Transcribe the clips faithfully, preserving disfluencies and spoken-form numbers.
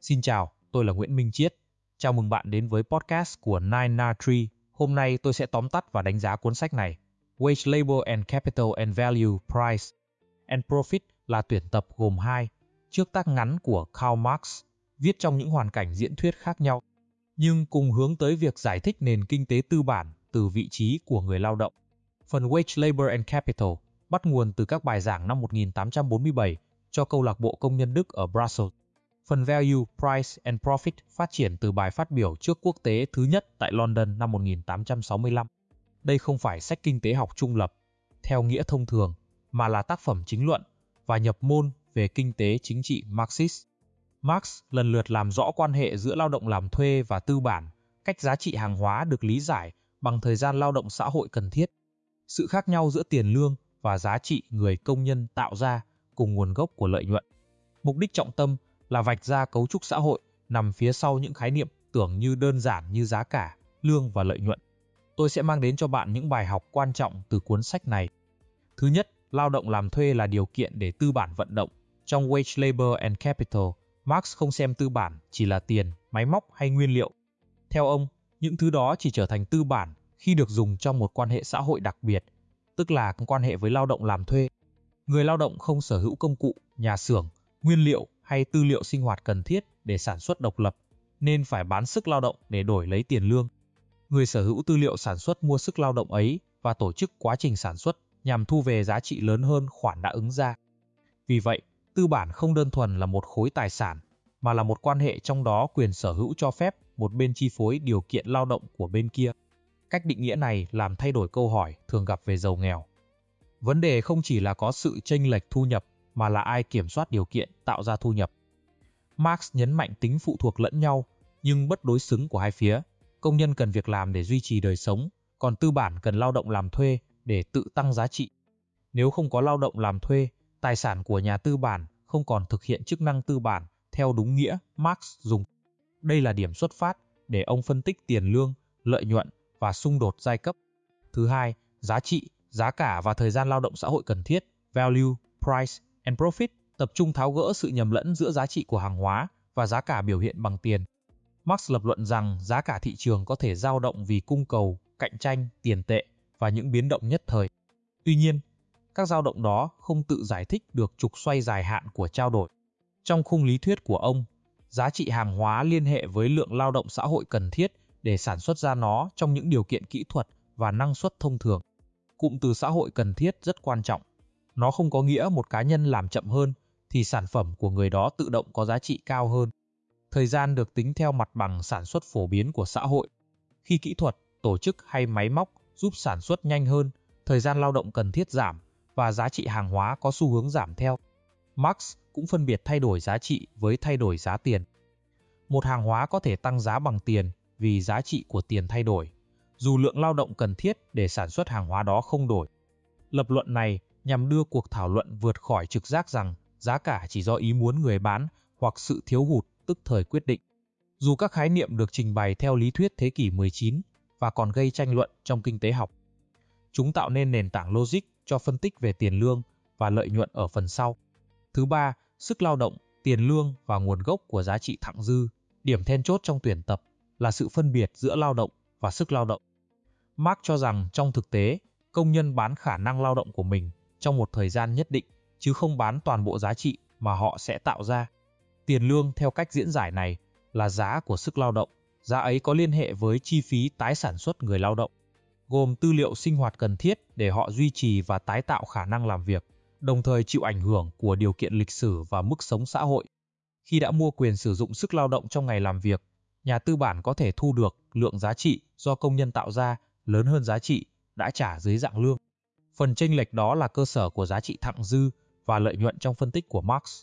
Xin chào, tôi là Nguyễn Minh Chiết. Chào mừng bạn đến với podcast của nine na tree. Hôm nay tôi sẽ tóm tắt và đánh giá cuốn sách này. Wage Labor and Capital and Value, Price and Profit là tuyển tập gồm hai trước tác ngắn của Karl Marx, viết trong những hoàn cảnh diễn thuyết khác nhau, nhưng cùng hướng tới việc giải thích nền kinh tế tư bản từ vị trí của người lao động. Phần Wage Labor and Capital bắt nguồn từ các bài giảng năm một nghìn tám trăm bốn mươi bảy cho câu lạc bộ công nhân Đức ở Brussels. Phần Value, Price and Profit phát triển từ bài phát biểu trước quốc tế thứ nhất tại London năm một nghìn tám trăm sáu mươi lăm. Đây không phải sách kinh tế học trung lập, theo nghĩa thông thường, mà là tác phẩm chính luận và nhập môn về kinh tế chính trị Marxist. Marx lần lượt làm rõ quan hệ giữa lao động làm thuê và tư bản, cách giá trị hàng hóa được lý giải bằng thời gian lao động xã hội cần thiết, sự khác nhau giữa tiền lương và giá trị người công nhân tạo ra cùng nguồn gốc của lợi nhuận. Mục đích trọng tâm là vạch ra cấu trúc xã hội nằm phía sau những khái niệm tưởng như đơn giản như giá cả, lương và lợi nhuận. Tôi sẽ mang đến cho bạn những bài học quan trọng từ cuốn sách này. Thứ nhất, lao động làm thuê là điều kiện để tư bản vận động. Trong Wage Labor and Capital, Marx không xem tư bản chỉ là tiền, máy móc hay nguyên liệu. Theo ông, những thứ đó chỉ trở thành tư bản khi được dùng trong một quan hệ xã hội đặc biệt, tức là quan hệ với lao động làm thuê. Người lao động không sở hữu công cụ, nhà xưởng, nguyên liệu hay tư liệu sinh hoạt cần thiết để sản xuất độc lập, nên phải bán sức lao động để đổi lấy tiền lương. Người sở hữu tư liệu sản xuất mua sức lao động ấy và tổ chức quá trình sản xuất nhằm thu về giá trị lớn hơn khoản đã ứng ra. Vì vậy, tư bản không đơn thuần là một khối tài sản, mà là một quan hệ trong đó quyền sở hữu cho phép một bên chi phối điều kiện lao động của bên kia. Cách định nghĩa này làm thay đổi câu hỏi thường gặp về giàu nghèo. Vấn đề không chỉ là có sự chênh lệch thu nhập, mà là ai kiểm soát điều kiện tạo ra thu nhập. Marx nhấn mạnh tính phụ thuộc lẫn nhau, nhưng bất đối xứng của hai phía. Công nhân cần việc làm để duy trì đời sống, còn tư bản cần lao động làm thuê để tự tăng giá trị. Nếu không có lao động làm thuê, tài sản của nhà tư bản không còn thực hiện chức năng tư bản theo đúng nghĩa Marx dùng. Đây là điểm xuất phát để ông phân tích tiền lương, lợi nhuận và xung đột giai cấp. Thứ hai, giá trị, giá cả và thời gian lao động xã hội cần thiết, value, price and profit, tập trung tháo gỡ sự nhầm lẫn giữa giá trị của hàng hóa và giá cả biểu hiện bằng tiền. Marx lập luận rằng giá cả thị trường có thể dao động vì cung cầu, cạnh tranh, tiền tệ và những biến động nhất thời. Tuy nhiên, các dao động đó không tự giải thích được trục xoay dài hạn của trao đổi. Trong khung lý thuyết của ông, giá trị hàng hóa liên hệ với lượng lao động xã hội cần thiết để sản xuất ra nó trong những điều kiện kỹ thuật và năng suất thông thường. Cụm từ xã hội cần thiết rất quan trọng. Nó không có nghĩa một cá nhân làm chậm hơn thì sản phẩm của người đó tự động có giá trị cao hơn. Thời gian được tính theo mặt bằng sản xuất phổ biến của xã hội. Khi kỹ thuật, tổ chức hay máy móc giúp sản xuất nhanh hơn, thời gian lao động cần thiết giảm và giá trị hàng hóa có xu hướng giảm theo. Marx cũng phân biệt thay đổi giá trị với thay đổi giá tiền. Một hàng hóa có thể tăng giá bằng tiền vì giá trị của tiền thay đổi, dù lượng lao động cần thiết để sản xuất hàng hóa đó không đổi. Lập luận này nhằm đưa cuộc thảo luận vượt khỏi trực giác rằng giá cả chỉ do ý muốn người bán hoặc sự thiếu hụt tức thời quyết định. Dù các khái niệm được trình bày theo lý thuyết thế kỷ mười chín và còn gây tranh luận trong kinh tế học, chúng tạo nên nền tảng logic cho phân tích về tiền lương và lợi nhuận ở phần sau. Thứ ba, sức lao động, tiền lương và nguồn gốc của giá trị thặng dư. Điểm then chốt trong tuyển tập là sự phân biệt giữa lao động và sức lao động. Marx cho rằng trong thực tế, công nhân bán khả năng lao động của mình trong một thời gian nhất định, chứ không bán toàn bộ giá trị mà họ sẽ tạo ra. Tiền lương theo cách diễn giải này là giá của sức lao động. Giá ấy có liên hệ với chi phí tái sản xuất người lao động, gồm tư liệu sinh hoạt cần thiết để họ duy trì và tái tạo khả năng làm việc, đồng thời chịu ảnh hưởng của điều kiện lịch sử và mức sống xã hội. Khi đã mua quyền sử dụng sức lao động trong ngày làm việc, nhà tư bản có thể thu được lượng giá trị do công nhân tạo ra lớn hơn giá trị đã trả dưới dạng lương. Phần chênh lệch đó là cơ sở của giá trị thặng dư và lợi nhuận trong phân tích của Marx.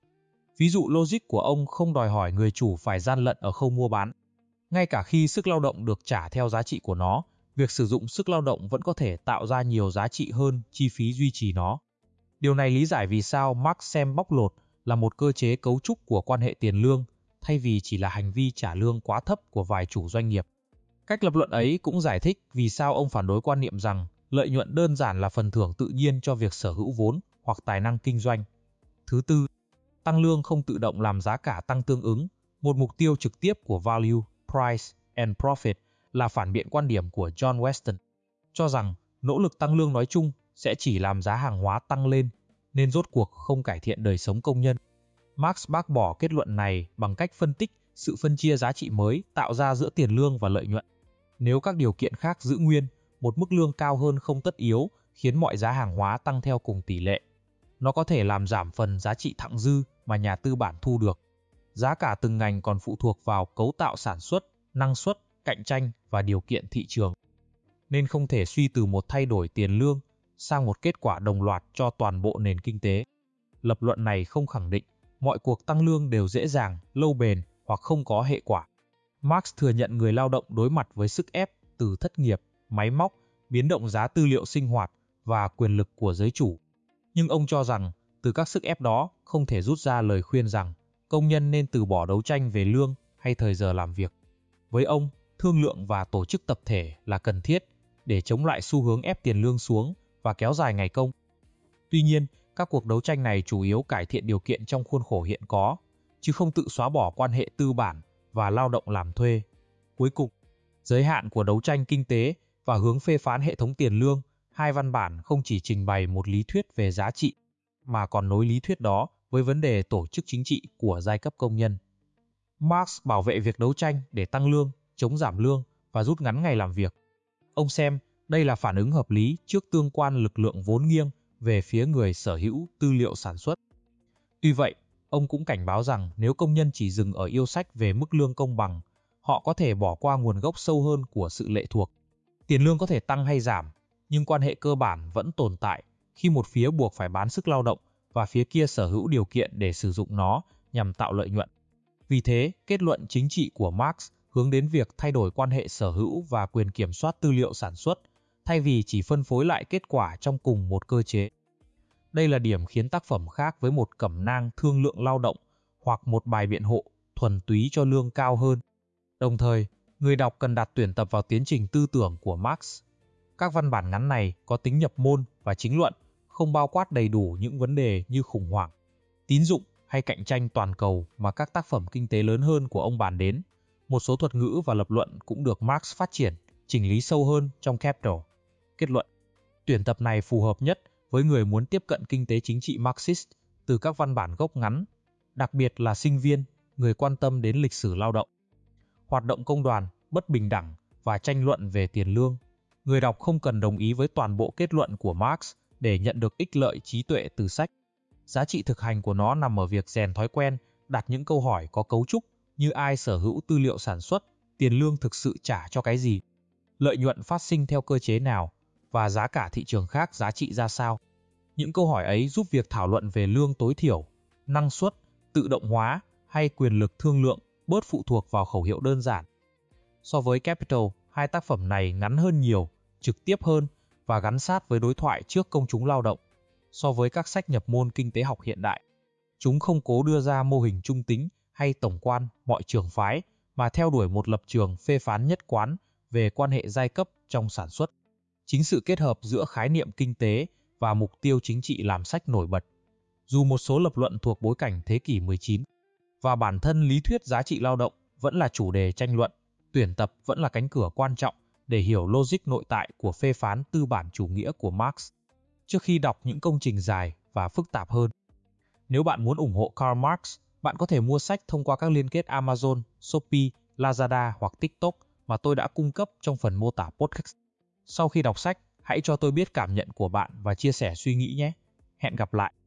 Ví dụ logic của ông không đòi hỏi người chủ phải gian lận ở khâu mua bán. Ngay cả khi sức lao động được trả theo giá trị của nó, việc sử dụng sức lao động vẫn có thể tạo ra nhiều giá trị hơn chi phí duy trì nó. Điều này lý giải vì sao Marx xem bóc lột là một cơ chế cấu trúc của quan hệ tiền lương, thay vì chỉ là hành vi trả lương quá thấp của vài chủ doanh nghiệp. Cách lập luận ấy cũng giải thích vì sao ông phản đối quan niệm rằng lợi nhuận đơn giản là phần thưởng tự nhiên cho việc sở hữu vốn hoặc tài năng kinh doanh. Thứ tư, tăng lương không tự động làm giá cả tăng tương ứng. Một mục tiêu trực tiếp của Value, Price and Profit là phản biện quan điểm của John Weston, cho rằng nỗ lực tăng lương nói chung sẽ chỉ làm giá hàng hóa tăng lên, nên rốt cuộc không cải thiện đời sống công nhân. Marx bác bỏ kết luận này bằng cách phân tích sự phân chia giá trị mới tạo ra giữa tiền lương và lợi nhuận. Nếu các điều kiện khác giữ nguyên, một mức lương cao hơn không tất yếu khiến mọi giá hàng hóa tăng theo cùng tỷ lệ. Nó có thể làm giảm phần giá trị thặng dư mà nhà tư bản thu được. Giá cả từng ngành còn phụ thuộc vào cấu tạo sản xuất, năng suất, cạnh tranh và điều kiện thị trường. Nên không thể suy từ một thay đổi tiền lương sang một kết quả đồng loạt cho toàn bộ nền kinh tế. Lập luận này không khẳng định mọi cuộc tăng lương đều dễ dàng, lâu bền hoặc không có hệ quả. Marx thừa nhận người lao động đối mặt với sức ép từ thất nghiệp, máy móc, biến động giá tư liệu sinh hoạt và quyền lực của giới chủ. Nhưng ông cho rằng từ các sức ép đó không thể rút ra lời khuyên rằng công nhân nên từ bỏ đấu tranh về lương hay thời giờ làm việc. Với ông, thương lượng và tổ chức tập thể là cần thiết để chống lại xu hướng ép tiền lương xuống và kéo dài ngày công. Tuy nhiên, các cuộc đấu tranh này chủ yếu cải thiện điều kiện trong khuôn khổ hiện có, chứ không tự xóa bỏ quan hệ tư bản và lao động làm thuê. Cuối cùng, giới hạn của đấu tranh kinh tế và hướng phê phán hệ thống tiền lương, hai văn bản không chỉ trình bày một lý thuyết về giá trị, mà còn nối lý thuyết đó với vấn đề tổ chức chính trị của giai cấp công nhân. Marx bảo vệ việc đấu tranh để tăng lương, chống giảm lương và rút ngắn ngày làm việc. Ông xem đây là phản ứng hợp lý trước tương quan lực lượng vốn nghiêng về phía người sở hữu tư liệu sản xuất. Tuy vậy, ông cũng cảnh báo rằng nếu công nhân chỉ dừng ở yêu sách về mức lương công bằng, họ có thể bỏ qua nguồn gốc sâu hơn của sự lệ thuộc. Tiền lương có thể tăng hay giảm, nhưng quan hệ cơ bản vẫn tồn tại khi một phía buộc phải bán sức lao động và phía kia sở hữu điều kiện để sử dụng nó nhằm tạo lợi nhuận. Vì thế, kết luận chính trị của Marx hướng đến việc thay đổi quan hệ sở hữu và quyền kiểm soát tư liệu sản xuất, thay vì chỉ phân phối lại kết quả trong cùng một cơ chế. Đây là điểm khiến tác phẩm khác với một cẩm nang thương lượng lao động hoặc một bài biện hộ thuần túy cho lương cao hơn. Đồng thời, người đọc cần đặt tuyển tập vào tiến trình tư tưởng của Marx. Các văn bản ngắn này có tính nhập môn và chính luận, không bao quát đầy đủ những vấn đề như khủng hoảng, tín dụng hay cạnh tranh toàn cầu mà các tác phẩm kinh tế lớn hơn của ông bàn đến. Một số thuật ngữ và lập luận cũng được Marx phát triển, chỉnh lý sâu hơn trong Capital. Kết luận, tuyển tập này phù hợp nhất với người muốn tiếp cận kinh tế chính trị Marxist từ các văn bản gốc ngắn, đặc biệt là sinh viên, người quan tâm đến lịch sử lao động, hoạt động công đoàn, bất bình đẳng và tranh luận về tiền lương. Người đọc không cần đồng ý với toàn bộ kết luận của Marx để nhận được ích lợi trí tuệ từ sách. Giá trị thực hành của nó nằm ở việc rèn thói quen đặt những câu hỏi có cấu trúc như ai sở hữu tư liệu sản xuất, tiền lương thực sự trả cho cái gì, lợi nhuận phát sinh theo cơ chế nào và giá cả thị trường khác giá trị ra sao. Những câu hỏi ấy giúp việc thảo luận về lương tối thiểu, năng suất, tự động hóa hay quyền lực thương lượng bớt phụ thuộc vào khẩu hiệu đơn giản. So với Capital, hai tác phẩm này ngắn hơn nhiều, trực tiếp hơn và gắn sát với đối thoại trước công chúng lao động. So với các sách nhập môn kinh tế học hiện đại, chúng không cố đưa ra mô hình trung tính hay tổng quan mọi trường phái, mà theo đuổi một lập trường phê phán nhất quán về quan hệ giai cấp trong sản xuất. Chính sự kết hợp giữa khái niệm kinh tế và mục tiêu chính trị làm sách nổi bật. Dù một số lập luận thuộc bối cảnh thế kỷ mười chín và bản thân lý thuyết giá trị lao động vẫn là chủ đề tranh luận, tuyển tập vẫn là cánh cửa quan trọng để hiểu logic nội tại của phê phán tư bản chủ nghĩa của Marx, trước khi đọc những công trình dài và phức tạp hơn. Nếu bạn muốn ủng hộ Karl Marx, bạn có thể mua sách thông qua các liên kết Amazon, Shopee, Lazada hoặc TikTok mà tôi đã cung cấp trong phần mô tả podcast. Sau khi đọc sách, hãy cho tôi biết cảm nhận của bạn và chia sẻ suy nghĩ nhé. Hẹn gặp lại!